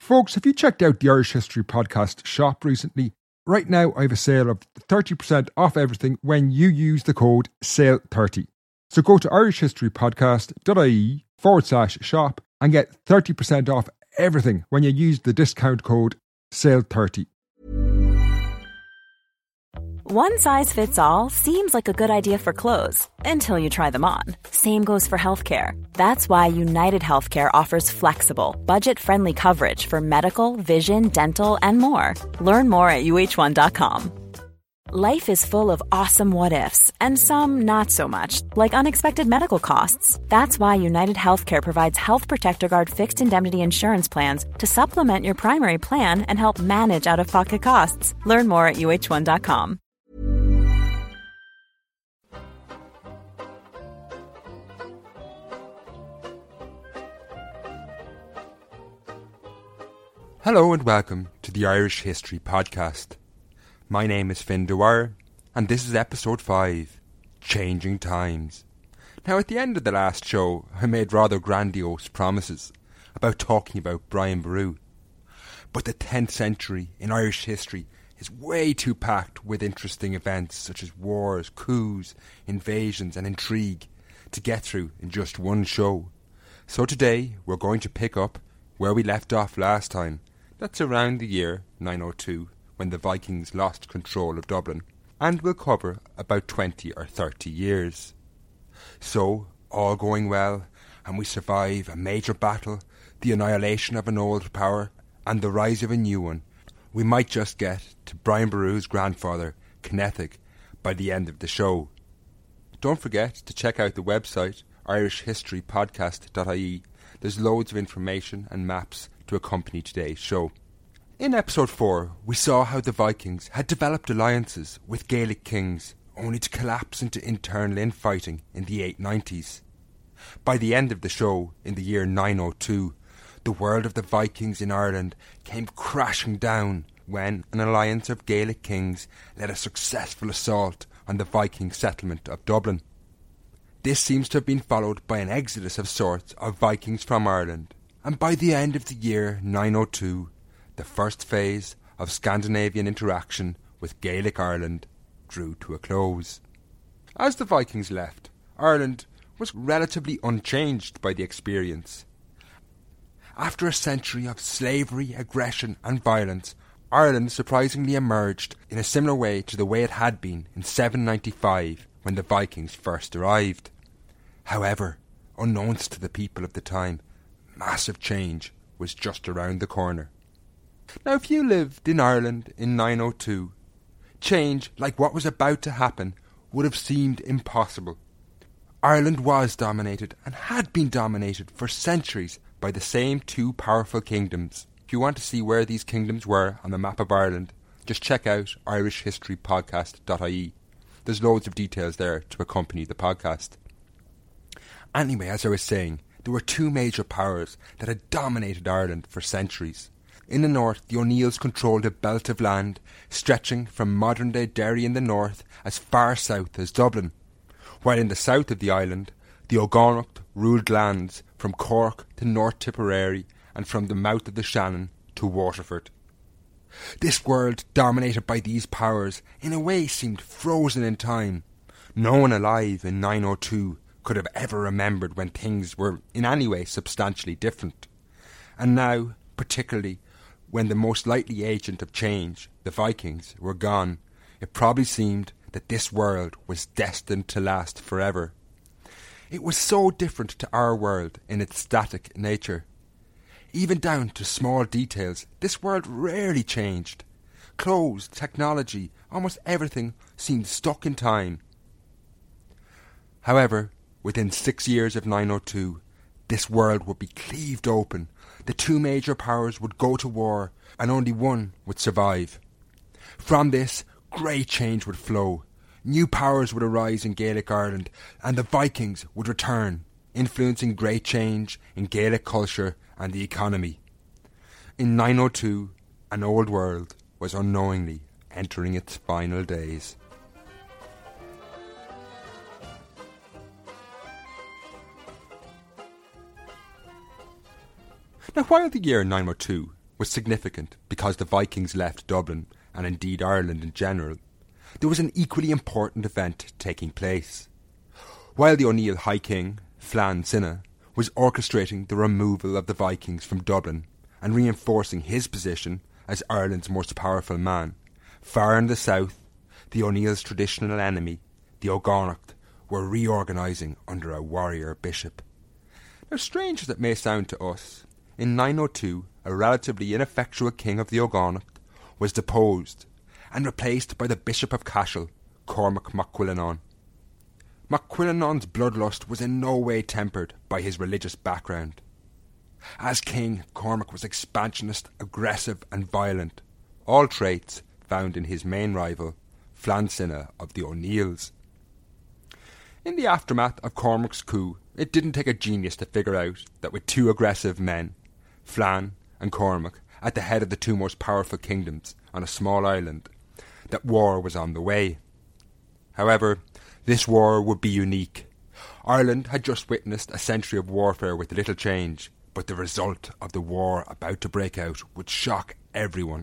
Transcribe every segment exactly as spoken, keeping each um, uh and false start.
Folks, have you checked out the Irish History Podcast shop recently? Right now, I have a sale of thirty percent off everything when you use the code sale thirty. So go to irishhistorypodcast.ie forward slash shop and get thirty percent off everything when you use the discount code sale thirty. One size fits all seems like a good idea for clothes until you try them on. Same goes for healthcare. That's why United Healthcare offers flexible, budget-friendly coverage for medical, vision, dental, and more. Learn more at U H one dot com. Life is full of awesome what-ifs and some not so much, like unexpected medical costs. That's why United Healthcare provides Health Protector Guard fixed indemnity insurance plans to supplement your primary plan and help manage out-of-pocket costs. Learn more at U H one dot com. Hello and welcome to the Irish History Podcast. My name is Finn Dwyer, and this is episode five, Changing Times. Now, at the end of the last show, I made rather grandiose promises about talking about Brian Boru. But the tenth century in Irish history is way too packed with interesting events such as wars, coups, invasions and intrigue to get through in just one show. So today, we're going to pick up where we left off last time. That's around the year nine oh two, when the Vikings lost control of Dublin, and we'll cover about twenty or thirty years. So, all going well, and we survive a major battle, the annihilation of an old power, and the rise of a new one, we might just get to Brian Boru's grandfather, Kennethig, by the end of the show. Don't forget to check out the website, irish history podcast dot I E. There's loads of information and maps to accompany today's show. In episode four, we saw how the Vikings had developed alliances with Gaelic kings, only to collapse into internal infighting in the eight nineties. By the end of the show, in the year nine oh two, the world of the Vikings in Ireland came crashing down when an alliance of Gaelic kings led a successful assault on the Viking settlement of Dublin. This seems to have been followed by an exodus of sorts of Vikings from Ireland, and by the end of the year nine oh two, the first phase of Scandinavian interaction with Gaelic Ireland drew to a close. As the Vikings left, Ireland was relatively unchanged by the experience. After a century of slavery, aggression and violence, Ireland surprisingly emerged in a similar way to the way it had been in seven ninety-five when the Vikings first arrived. However, unknowns to the people of the time, massive change was just around the corner. Now, if you lived in Ireland in nine oh two, change like what was about to happen would have seemed impossible. Ireland was dominated and had been dominated for centuries by the same two powerful kingdoms. If you want to see where these kingdoms were on the map of Ireland, just check out irish history podcast dot I E. There's loads of details there to accompany the podcast. Anyway, as I was saying, there were two major powers that had dominated Ireland for centuries. In the north, the O'Neills controlled a belt of land stretching from modern-day Derry in the north as far south as Dublin, while in the south of the island, the O'Gonnocht ruled lands from Cork to North Tipperary and from the mouth of the Shannon to Waterford. This world, dominated by these powers, in a way seemed frozen in time. No one alive in nine oh two could have ever remembered when things were in any way substantially different. And now, particularly when the most likely agent of change, the Vikings, were gone, it probably seemed that this world was destined to last forever. It was so different to our world in its static nature. Even down to small details, this world rarely changed. Clothes, technology, almost everything seemed stuck in time. However, within six years of nine oh two, this world would be cleaved open. The two major powers would go to war, and only one would survive. From this, great change would flow. New powers would arise in Gaelic Ireland, and the Vikings would return, influencing great change in Gaelic culture and the economy. In nine oh two, an old world was unknowingly entering its final days. Now, while the year nine oh two was significant because the Vikings left Dublin, and indeed Ireland in general. There was an equally important event taking place. While the O'Neill High King, Flann Cinna, was orchestrating the removal of the Vikings from Dublin and reinforcing his position as Ireland's most powerful man, far in the south, the O'Neill's traditional enemy, the O'Gonnacht, were reorganising under a warrior bishop. Now, strange as it may sound to us, in nine oh two, a relatively ineffectual king of the O'Gonnacht was deposed and replaced by the Bishop of Cashel, Cormac Mac Cuillenain. Mac Cuillenain's bloodlust was in no way tempered by his religious background. As king, Cormac was expansionist, aggressive and violent, all traits found in his main rival, Flann Cinna of the O'Neills. In the aftermath of Cormac's coup, it didn't take a genius to figure out that with two aggressive men, Flann and Cormac, at the head of the two most powerful kingdoms on a small island, that war was on the way. However, this war would be unique. Ireland had just witnessed a century of warfare with little change, but the result of the war about to break out would shock everyone.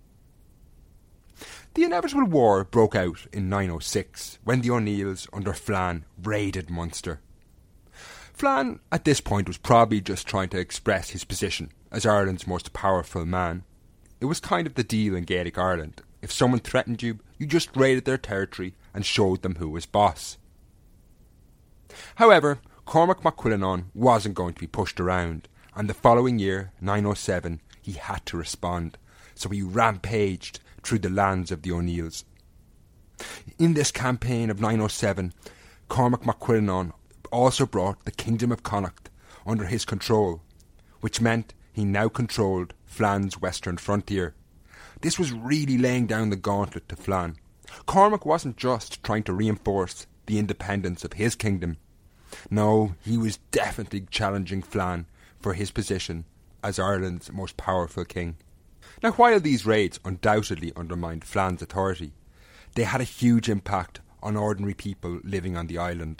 The inevitable war broke out in nine oh six, when the O'Neills under Flann raided Munster. Flann, at this point, was probably just trying to express his position as Ireland's most powerful man. It was kind of the deal in Gaelic Ireland. If someone threatened you, you just raided their territory and showed them who was boss. However, Cormac Mac Cuillenain wasn't going to be pushed around, and the following year, nine oh seven, he had to respond, so he rampaged through the lands of the O'Neills. In this campaign of nine oh seven, Cormac Mac Cuillenain also brought the Kingdom of Connacht under his control, which meant he now controlled Flann's western frontier. This was really laying down the gauntlet to Flann. Cormac wasn't just trying to reinforce the independence of his kingdom. No, he was definitely challenging Flann for his position as Ireland's most powerful king. Now, while these raids undoubtedly undermined Flann's authority, they had a huge impact on ordinary people living on the island.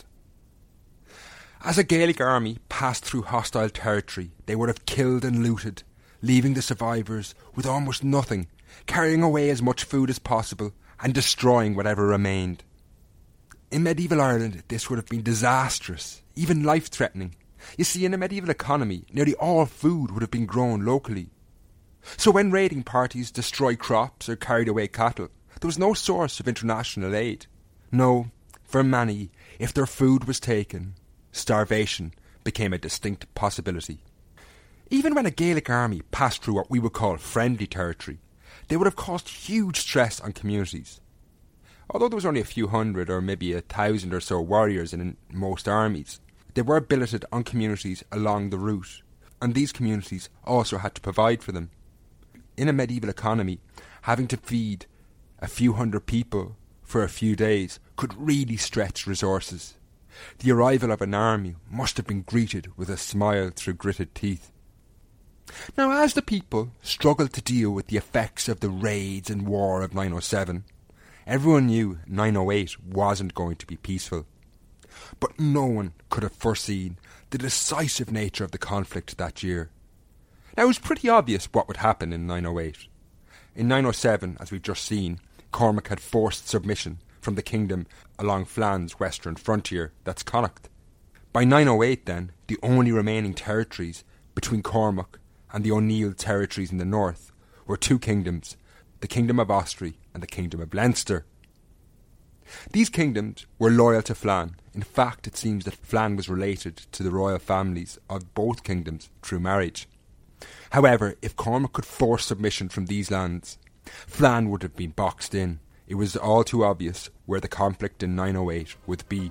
As a Gaelic army passed through hostile territory, they would have killed and looted, leaving the survivors with almost nothing, carrying away as much food as possible and destroying whatever remained. In medieval Ireland, this would have been disastrous, even life-threatening. You see, in a medieval economy, nearly all food would have been grown locally. So when raiding parties destroyed crops or carried away cattle, there was no source of international aid. No, for many, if their food was taken, starvation became a distinct possibility. Even when a Gaelic army passed through what we would call friendly territory, they would have caused huge stress on communities. Although there was only a few hundred or maybe a thousand or so warriors in most armies, they were billeted on communities along the route, and these communities also had to provide for them. In a medieval economy, having to feed a few hundred people for a few days could really stretch resources. The arrival of an army must have been greeted with a smile through gritted teeth. Now, as the people struggled to deal with the effects of the raids and war of nine oh seven, everyone knew nine oh eight wasn't going to be peaceful. But no one could have foreseen the decisive nature of the conflict that year. Now, it was pretty obvious what would happen in nine oh eight. In nine oh seven, as we've just seen, Cormac had forced submission from the kingdom along Flann's western frontier, that's Connacht. By nine oh eight then, the only remaining territories between Cormac and the O'Neill territories in the north were two kingdoms, the Kingdom of Ossory and the Kingdom of Leinster. These kingdoms were loyal to Flann. In fact, it seems that Flann was related to the royal families of both kingdoms through marriage. However, if Cormac could force submission from these lands, Flann would have been boxed in. It was all too obvious where the conflict in nine oh eight would be.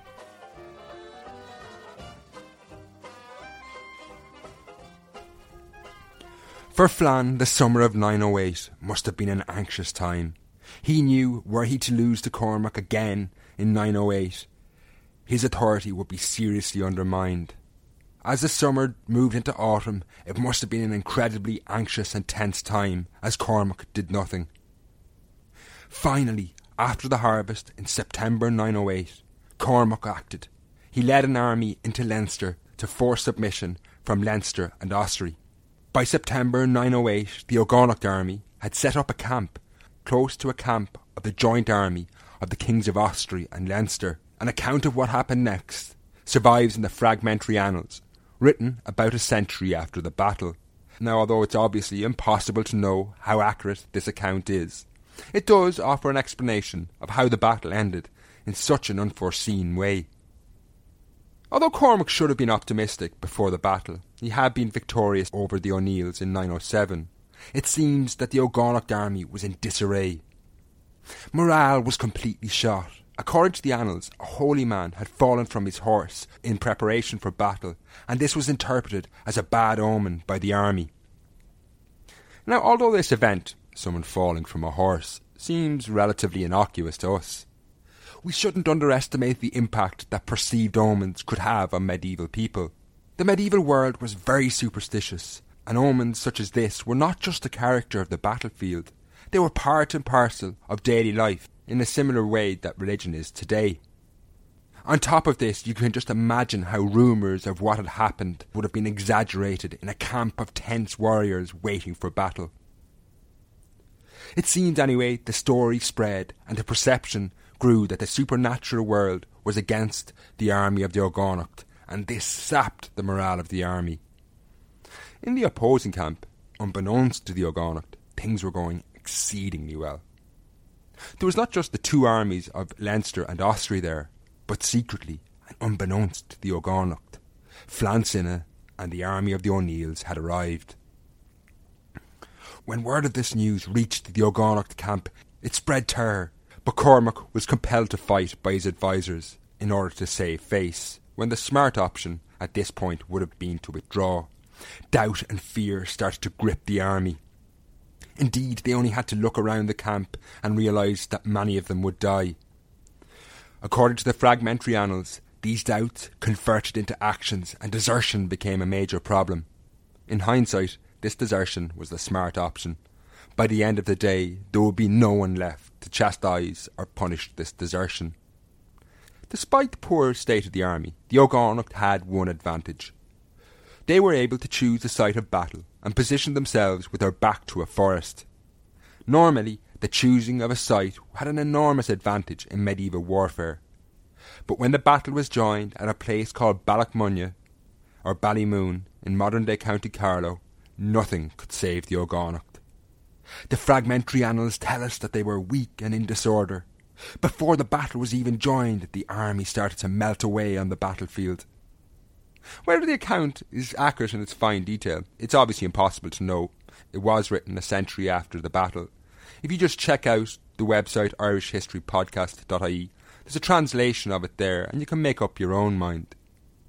For Flann, the summer of nine oh eight must have been an anxious time. He knew, were he to lose to Cormac again in nine oh eight, his authority would be seriously undermined. As the summer moved into autumn, it must have been an incredibly anxious and tense time, as Cormac did nothing. Finally, after the harvest in September nine oh eight, Cormac acted. He led an army into Leinster to force submission from Leinster and Ossory. By September nine oh eight, the Ogonacht army had set up a camp close to a camp of the joint army of the kings of Austria and Leinster. An account of what happened next survives in the fragmentary annals, written about a century after the battle. Now, although it's obviously impossible to know how accurate this account is, it does offer an explanation of how the battle ended in such an unforeseen way. Although Cormac should have been optimistic before the battle, he had been victorious over the O'Neills in nine oh seven. It seems that the Ogonacht army was in disarray. Morale was completely shot. According to the annals, a holy man had fallen from his horse in preparation for battle, and this was interpreted as a bad omen by the army. Now, although this event, someone falling from a horse, seems relatively innocuous to us, we shouldn't underestimate the impact that perceived omens could have on medieval people. The medieval world was very superstitious, and omens such as this were not just a character of the battlefield. They were part and parcel of daily life in a similar way that religion is today. On top of this, you can just imagine how rumours of what had happened would have been exaggerated in a camp of tense warriors waiting for battle. It seemed anyway the story spread and the perception grew that the supernatural world was against the army of the Ogonacht, and this sapped the morale of the army. In the opposing camp, unbeknownst to the Ogonacht, things were going exceedingly well. There was not just the two armies of Leinster and Austria there, but secretly and unbeknownst to the Ogonacht, Flann Cinna and the army of the O'Neills had arrived. When word of this news reached the Ogonacht camp, it spread terror, but Cormac was compelled to fight by his advisers in order to save face, when the smart option at this point would have been to withdraw. Doubt and fear started to grip the army. Indeed, they only had to look around the camp and realise that many of them would die. According to the fragmentary annals, these doubts converted into actions and desertion became a major problem. In hindsight, this desertion was the smart option. By the end of the day, there would be no one left to chastise or punish this desertion. Despite the poor state of the army, the Ogonacht had one advantage. They were able to choose the site of battle and position themselves with their back to a forest. Normally, the choosing of a site had an enormous advantage in medieval warfare. But when the battle was joined at a place called Ballacmunna, or Ballymoon, in modern-day County Carlow, nothing could save the Ogonacht. The fragmentary annals tell us that they were weak and in disorder. Before the battle was even joined, the army started to melt away on the battlefield. Whether the account is accurate in its fine detail, it's obviously impossible to know. It was written a century after the battle. If you just check out the website irish history podcast dot I E, there's a translation of it there, and you can make up your own mind.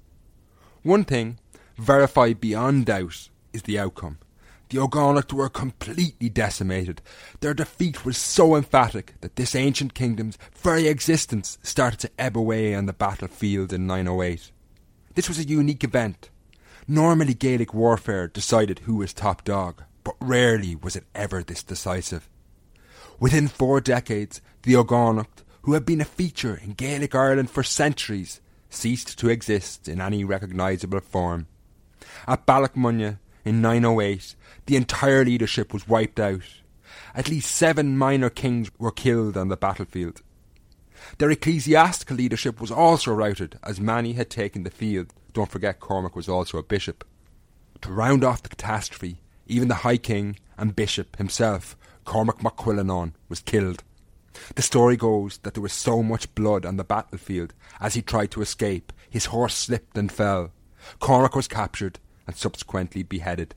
One thing, verified beyond doubt, is the outcome. The Ogonacht were completely decimated. Their defeat was so emphatic that this ancient kingdom's very existence started to ebb away on the battlefield in nine oh eight. This was a unique event. Normally Gaelic warfare decided who was top dog, but rarely was it ever this decisive. Within four decades, the Ogonacht, who had been a feature in Gaelic Ireland for centuries, ceased to exist in any recognisable form. At Ballacmunna in nine oh eight, the entire leadership was wiped out. At least seven minor kings were killed on the battlefield. Their ecclesiastical leadership was also routed, as many had taken the field. Don't forget, Cormac was also a bishop. To round off the catastrophe, even the High King and bishop himself, Cormac Mac Cuilleanán, was killed. The story goes that there was so much blood on the battlefield as he tried to escape, his horse slipped and fell. Cormac was captured and subsequently beheaded.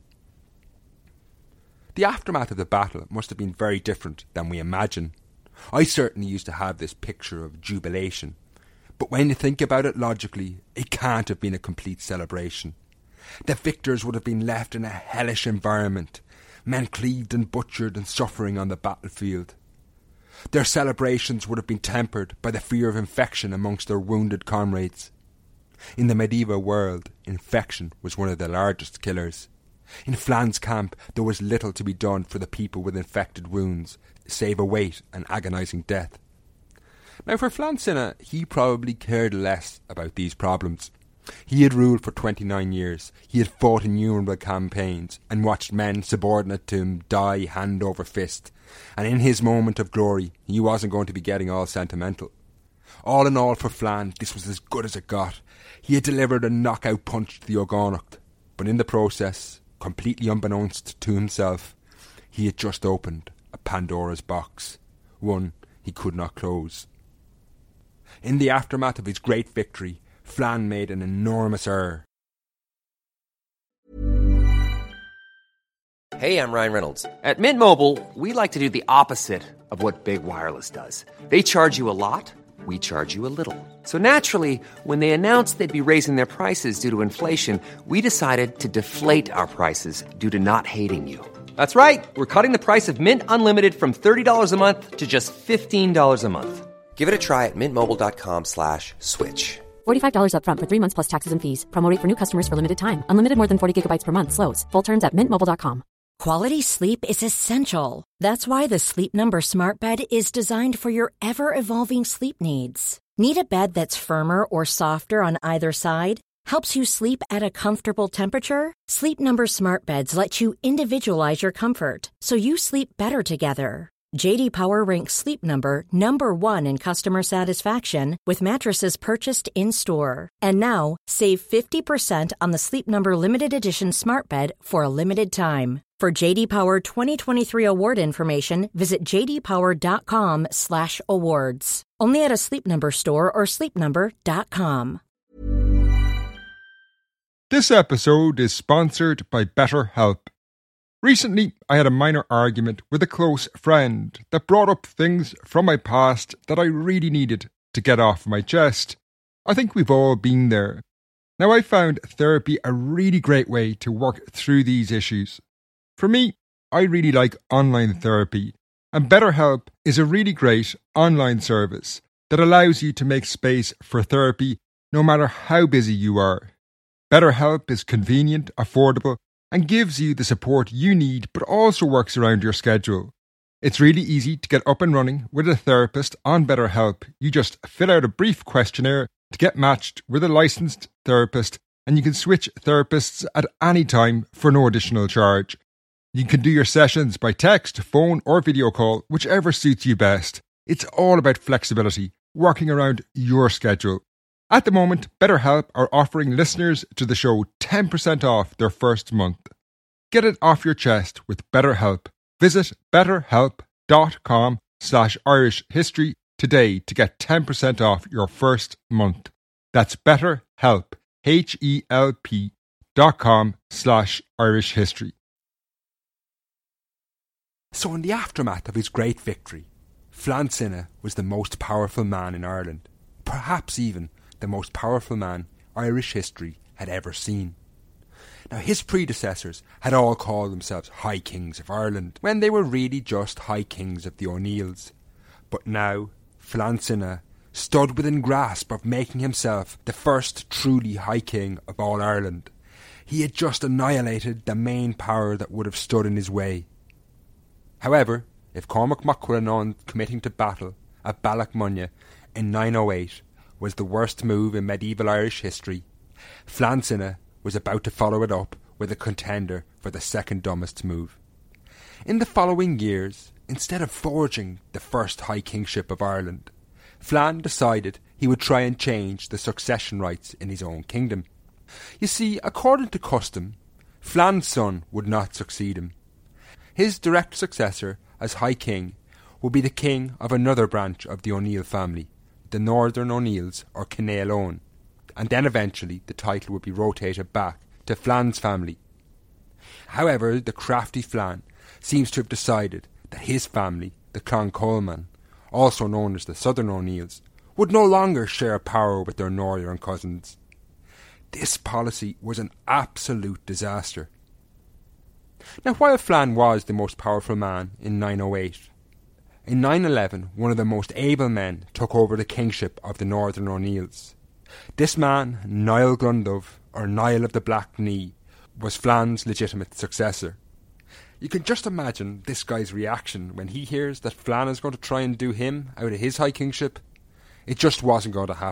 The aftermath of the battle must have been very different than we imagine. I certainly used to have this picture of jubilation, but when you think about it logically, it can't have been a complete celebration. The victors would have been left in a hellish environment, men cleaved and butchered and suffering on the battlefield. Their celebrations would have been tempered by the fear of infection amongst their wounded comrades. In the medieval world, infection was one of the largest killers. In Flann's camp, there was little to be done for the people with infected wounds, save await an agonising death. Now for Flann Cinna, he probably cared less about these problems. He had ruled for twenty-nine years. He had fought innumerable campaigns and watched men subordinate to him die hand over fist. And in his moment of glory, he wasn't going to be getting all sentimental. All in all, for Flann, this was as good as it got. He had delivered a knockout punch to the Oganacht, but in the process, completely unbeknownst to himself, he had just opened a Pandora's box, one he could not close. In the aftermath of his great victory, Flann made an enormous error. Hey, I'm Ryan Reynolds. At Mint Mobile, we like to do the opposite of what Big Wireless does. They charge you a lot, we charge you a little. So naturally, when they announced they'd be raising their prices due to inflation, we decided to deflate our prices due to not hating you. That's right. We're cutting the price of Mint Unlimited from thirty dollars a month to just fifteen dollars a month. Give it a try at mintmobile.com slash switch. forty-five dollars up front for three months plus taxes and fees. Promo rate for new customers for limited time. Unlimited more than forty gigabytes per month slows. Full terms at mint mobile dot com. Quality sleep is essential. That's why the Sleep Number Smart Bed is designed for your ever-evolving sleep needs. Need a bed that's firmer or softer on either side? Helps you sleep at a comfortable temperature? Sleep Number Smart Beds let you individualize your comfort, so you sleep better together. J D Power ranks Sleep Number number one in customer satisfaction with mattresses purchased in-store. And now, save fifty percent on the Sleep Number Limited Edition Smart Bed for a limited time. For J D Power twenty twenty-three award information, visit jdpower.com slash awards. Only at a Sleep Number store or sleep number dot com. This episode is sponsored by BetterHelp. Recently, I had a minor argument with a close friend that brought up things from my past that I really needed to get off my chest. I think we've all been there. Now, I found therapy a really great way to work through these issues. For me, I really like online therapy, and BetterHelp is a really great online service that allows you to make space for therapy no matter how busy you are. BetterHelp is convenient, affordable, and gives you the support you need, but also works around your schedule. It's really easy to get up and running with a therapist on BetterHelp. You just fill out a brief questionnaire to get matched with a licensed therapist, and you can switch therapists at any time for no additional charge. You can do your sessions by text, phone, or video call, whichever suits you best. It's all about flexibility, working around your schedule. At the moment, BetterHelp are offering listeners to the show ten percent off their first month. Get it off your chest with BetterHelp. Visit betterhelp.com slash Irish history today to get ten percent off your first month. That's BetterHelp, H-E-L-P dot com slash Irish history. So in the aftermath of his great victory, Flann Cinna was the most powerful man in Ireland, perhaps even the most powerful man Irish history had ever seen. Now, his predecessors had all called themselves High Kings of Ireland, when they were really just High Kings of the O'Neills. But now, Flann Cinna stood within grasp of making himself the first truly High King of all Ireland. He had just annihilated the main power that would have stood in his way. However, if Cormac Mac Cuillenáin committing to battle at Ballaghmunna in nine oh eight was the worst move in medieval Irish history, Flann Cinna was about to follow it up with a contender for the second dumbest move. In the following years, instead of forging the first High Kingship of Ireland, Flann decided he would try and change the succession rights in his own kingdom. You see, according to custom, Flann's son would not succeed him. His direct successor as High King would be the king of another branch of the O'Neill family, the Northern O'Neills or Kinnail Owen, and then eventually the title would be rotated back to Flann's family. However, the crafty Flann seems to have decided that his family, the Clan Coleman, also known as the Southern O'Neills, would no longer share power with their northern cousins. This policy was an absolute disaster. Now, while Flann was the most powerful man in nine oh eight, in nine eleven one of the most able men took over the kingship of the Northern O'Neills. This man, Niall Glundubh, or Niall of the Black Knee, was Flann's legitimate successor. You can just imagine this guy's reaction when he hears that Flann is going to try and do him out of his high kingship. It just wasn't going to happen.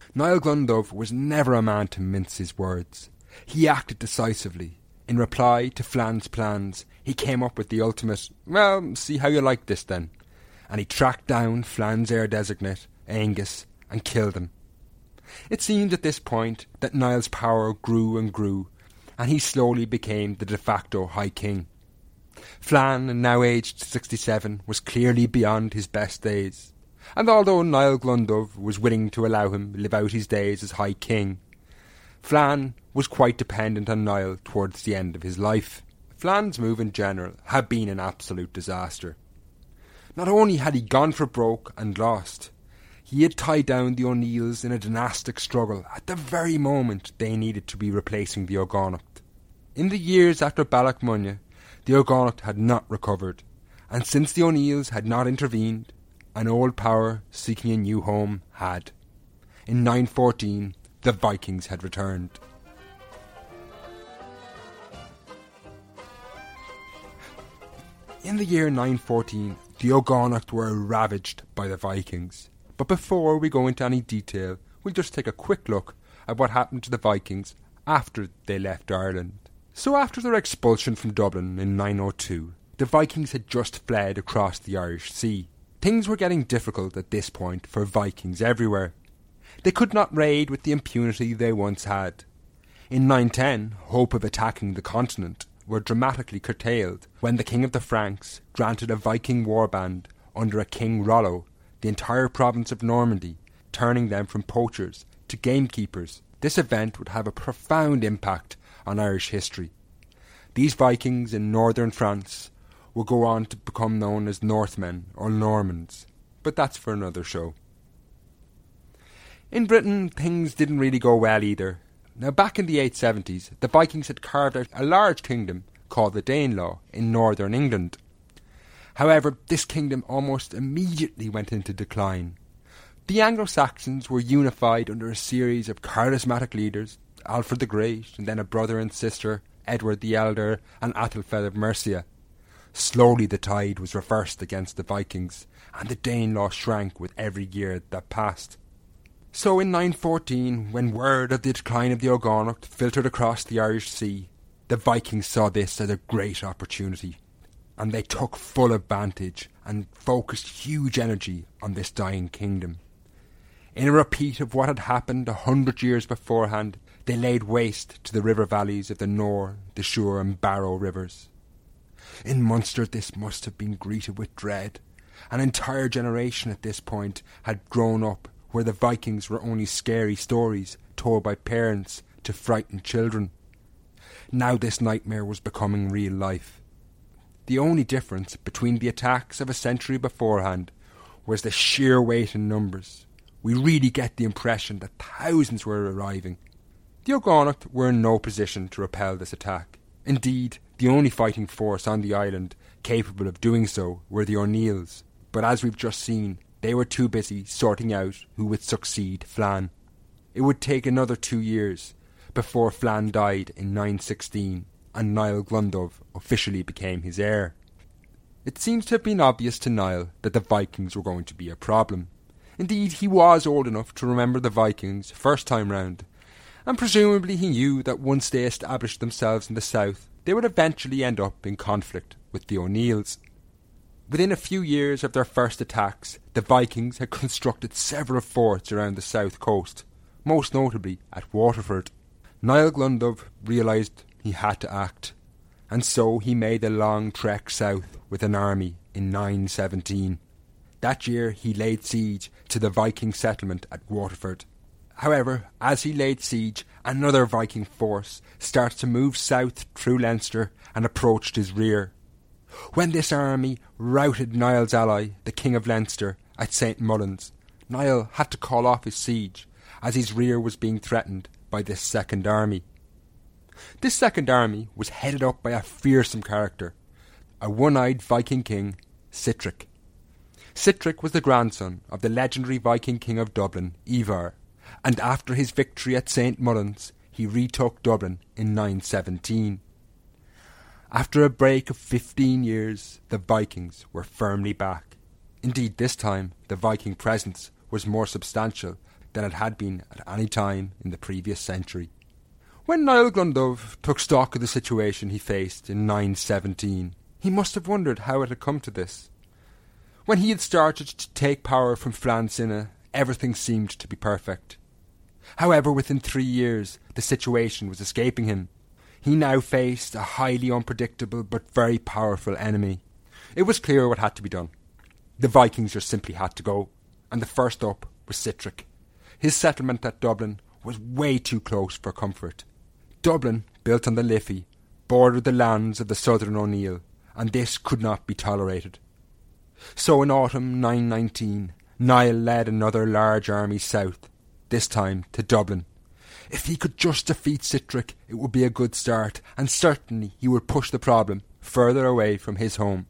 Niall Glundubh was never a man to mince his words. He acted decisively. In reply to Flan's plans, he came up with the ultimate, well, see how you like this then. And he tracked down Flan's heir designate, Aengus, and killed him. It seemed at this point that Niall's power grew and grew, and he slowly became the de facto High King. Flan, now aged sixty-seven, was clearly beyond his best days, and although Niall Glundubh was willing to allow him live out his days as High King, Flan was quite dependent on Niall towards the end of his life. Flan's move in general had been an absolute disaster. Not only had he gone for broke and lost, he had tied down the O'Neills in a dynastic struggle at the very moment they needed to be replacing the O'Gonnacht. In the years after Bealach Munna, the O'Gonnacht had not recovered, and since the O'Neills had not intervened, an old power seeking a new home had. In nine fourteen, the Vikings had returned. In the year nine fourteen, the O'Gonnacht were ravaged by the Vikings. But before we go into any detail, we'll just take a quick look at what happened to the Vikings after they left Ireland. So after their expulsion from Dublin in nine oh two, the Vikings had just fled across the Irish Sea. Things were getting difficult at this point for Vikings everywhere. They could not raid with the impunity they once had. In nine ten, hope of attacking the continent were dramatically curtailed when the King of the Franks granted a Viking warband under a King Rollo the entire province of Normandy, turning them from poachers to gamekeepers. This event would have a profound impact on Irish history. These Vikings in northern France would go on to become known as Northmen or Normans, but that's for another show. In Britain, things didn't really go well either. Now, back in the eight seventies, the Vikings had carved out a large kingdom called the Danelaw in northern England. However, this kingdom almost immediately went into decline. The Anglo-Saxons were unified under a series of charismatic leaders, Alfred the Great, and then a brother and sister, Edward the Elder and Athelflaed of Mercia. Slowly the tide was reversed against the Vikings, and the Danelaw shrank with every year that passed. So in nine fourteen, when word of the decline of the O'Gonnacht filtered across the Irish Sea, the Vikings saw this as a great opportunity, and they took full advantage and focused huge energy on this dying kingdom. In a repeat of what had happened a hundred years beforehand, they laid waste to the river valleys of the Nore, the Suir and Barrow rivers. In Munster this must have been greeted with dread. An entire generation at this point had grown up where the Vikings were only scary stories told by parents to frighten children. Now this nightmare was becoming real life. The only difference between the attacks of a century beforehand was the sheer weight in numbers. We really get the impression that thousands were arriving. The O'Gonnacht were in no position to repel this attack. Indeed, the only fighting force on the island capable of doing so were the O'Neills, but as we've just seen, they were too busy sorting out who would succeed Flan. It would take another two years before Flan died in nine sixteen and Niall Glundubh officially became his heir. It seems to have been obvious to Niall that the Vikings were going to be a problem. Indeed, he was old enough to remember the Vikings first time round, and presumably he knew that once they established themselves in the south, they would eventually end up in conflict with the O'Neills. Within a few years of their first attacks, the Vikings had constructed several forts around the south coast, most notably at Waterford. Niall Glundubh realised he had to act, and so he made a long trek south with an army in nine seventeen. That year he laid siege to the Viking settlement at Waterford. However, as he laid siege, another Viking force started to move south through Leinster and approached his rear. When this army routed Niall's ally, the King of Leinster, at Saint Mullins, Niall had to call off his siege, as his rear was being threatened by this second army. This second army was headed up by a fearsome character, a one-eyed Viking king, Sihtric. Sihtric was the grandson of the legendary Viking king of Dublin, Ivar, and after his victory at Saint Mullins, he retook Dublin in nine seventeen. After a break of fifteen years, the Vikings were firmly back. Indeed, this time, the Viking presence was more substantial than it had been at any time in the previous century. When Niall Glundubh took stock of the situation he faced in nine seventeen, he must have wondered how it had come to this. When he had started to take power from Flann Cinna, everything seemed to be perfect. However, within three years, the situation was escaping him. He now faced a highly unpredictable but very powerful enemy. It was clear what had to be done. The Vikings just simply had to go, and the first up was Sihtric. His settlement at Dublin was way too close for comfort. Dublin, built on the Liffey, bordered the lands of the southern O'Neill, and this could not be tolerated. So in autumn nine nineteen, Niall led another large army south, this time to Dublin. If he could just defeat Sihtric, it would be a good start, and certainly he would push the problem further away from his home.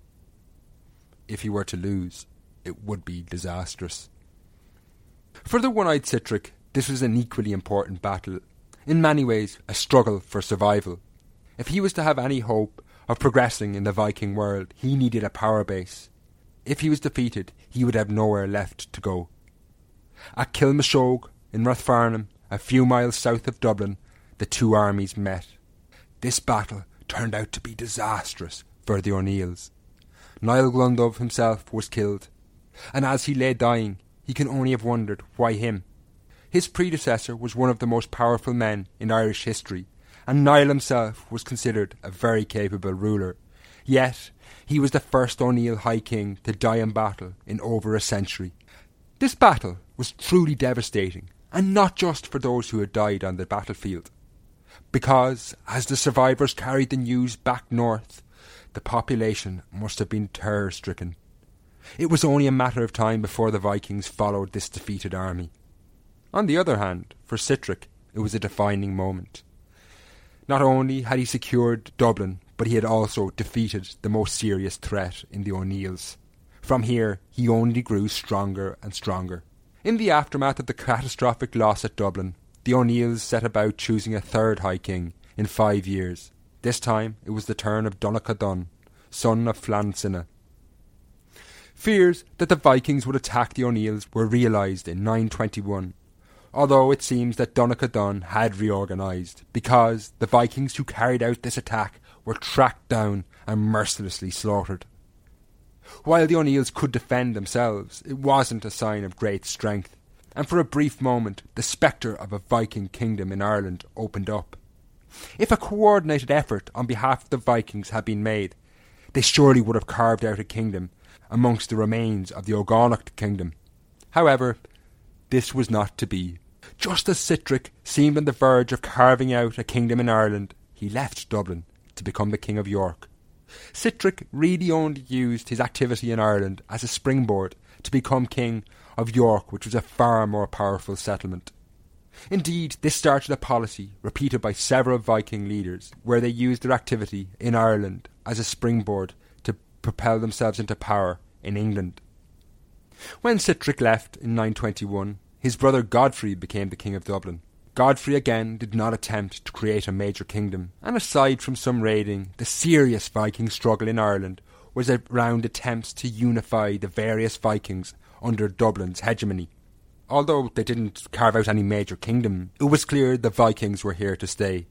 If he were to lose, it would be disastrous. For the one-eyed Sihtric, this was an equally important battle, in many ways a struggle for survival. If he was to have any hope of progressing in the Viking world, he needed a power base. If he was defeated, he would have nowhere left to go. At Kilmashogue, in Rathfarnham, a few miles south of Dublin, the two armies met. This battle turned out to be disastrous for the O'Neills. Niall Glundubh himself was killed, and as he lay dying, he can only have wondered why him. His predecessor was one of the most powerful men in Irish history, and Niall himself was considered a very capable ruler. Yet, he was the first O'Neill High King to die in battle in over a century. This battle was truly devastating, and not just for those who had died on the battlefield, because as the survivors carried the news back north, the population must have been terror-stricken. It was only a matter of time before the Vikings followed this defeated army. On the other hand, for Sihtric, it was a defining moment. Not only had he secured Dublin, but he had also defeated the most serious threat in the O'Neills. From here, he only grew stronger and stronger. In the aftermath of the catastrophic loss at Dublin, the O'Neills set about choosing a third High King in five years. This time, it was the turn of Donogh Donn, son of Flann Cinna. Fears that the Vikings would attack the O'Neills were realised in nine twenty-one, although it seems that Donogh Donn had reorganised, because the Vikings who carried out this attack were tracked down and mercilessly slaughtered. While the O'Neills could defend themselves, it wasn't a sign of great strength, and for a brief moment the spectre of a Viking kingdom in Ireland opened up. If a coordinated effort on behalf of the Vikings had been made, they surely would have carved out a kingdom amongst the remains of the O'Gonnacht kingdom. However, this was not to be. Just as Sihtric seemed on the verge of carving out a kingdom in Ireland, he left Dublin to become the King of York. Sihtric really only used his activity in Ireland as a springboard to become King of York, which was a far more powerful settlement. Indeed, this started a policy repeated by several Viking leaders where they used their activity in Ireland as a springboard to propel themselves into power in England. When Sihtric left in nine twenty-one, his brother Godfrey became the King of Dublin. Godfrey again did not attempt to create a major kingdom, and aside from some raiding, the serious Viking struggle in Ireland was around attempts to unify the various Vikings under Dublin's hegemony. Although they didn't carve out any major kingdom, it was clear the Vikings were here to stay.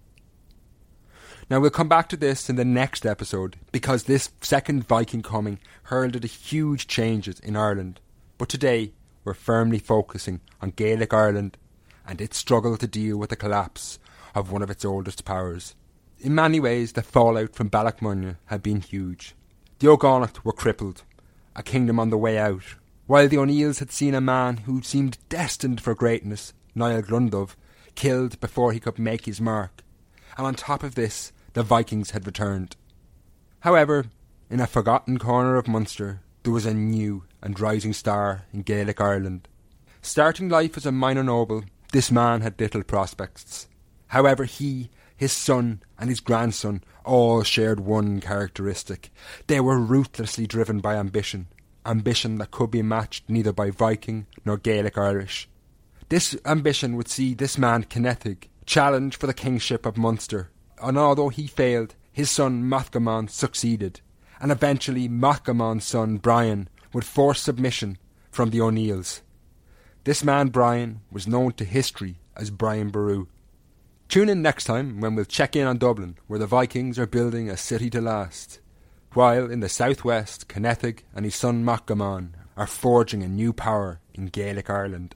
Now we'll come back to this in the next episode, because this second Viking coming heralded huge changes in Ireland. But today, we're firmly focusing on Gaelic Ireland and its struggle to deal with the collapse of one of its oldest powers. In many ways, the fallout from Ballacmunna had been huge. The O'Gonnacht were crippled, a kingdom on the way out, while the O'Neills had seen a man who seemed destined for greatness, Niall Glundubh, killed before he could make his mark. And on top of this, the Vikings had returned. However, in a forgotten corner of Munster, there was a new and rising star in Gaelic Ireland. Starting life as a minor noble, this man had little prospects. However, he, his son and his grandson all shared one characteristic. They were ruthlessly driven by ambition, ambition that could be matched neither by Viking nor Gaelic Irish. This ambition would see this man Kennethig challenge for the kingship of Munster, and although he failed, his son Mathgamon succeeded, and eventually Mathgamon's son Brian would force submission from the O'Neills. This man Brian was known to history as Brian Boru. Tune in next time when we'll check in on Dublin, where the Vikings are building a city to last, while in the southwest, Kennethig and his son Macgamon are forging a new power in Gaelic Ireland.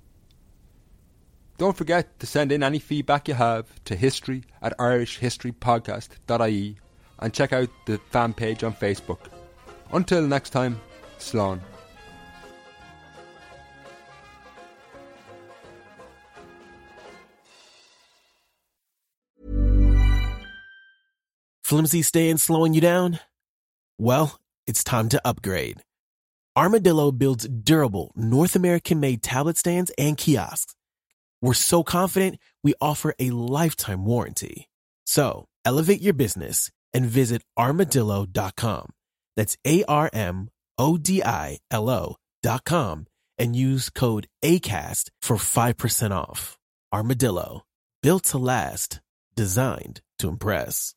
Don't forget to send in any feedback you have to history at irish history podcast dot I E and check out the fan page on Facebook. Until next time, Slán. Flimsy staying slowing you down? Well, it's time to upgrade. Armadillo builds durable, North American-made tablet stands and kiosks. We're so confident, we offer a lifetime warranty. So, elevate your business and visit armadillo dot com. That's A R M O D I L O dot com and use code ACAST for five percent off. Armadillo, built to last, designed to impress.